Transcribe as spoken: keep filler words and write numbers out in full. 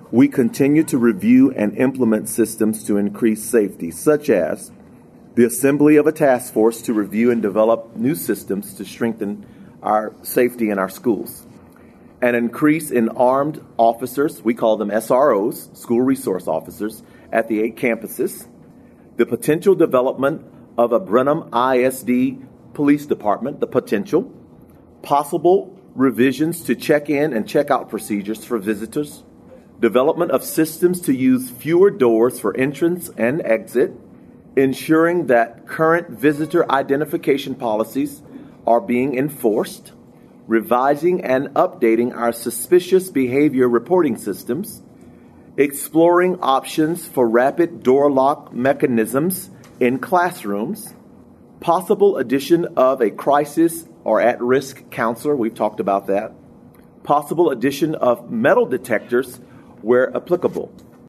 We continue to review and implement systems to increase safety, such as the assembly of a task force to review and develop new systems to strengthen our safety in our schools. An increase in armed officers, we call them S R Os, school resource officers, at the eight campuses. The potential development of a Brenham I S D Police Department, the potential. Possible revisions to check-in and check-out procedures for visitors. Development of systems to use fewer doors for entrance and exit. Ensuring that current visitor identification policies are being enforced. Revising and updating our suspicious behavior reporting systems. Exploring options for rapid door lock mechanisms in classrooms. Possible addition of a crisis or at-risk counselor. We've talked about that. Possible addition of metal detectors where applicable.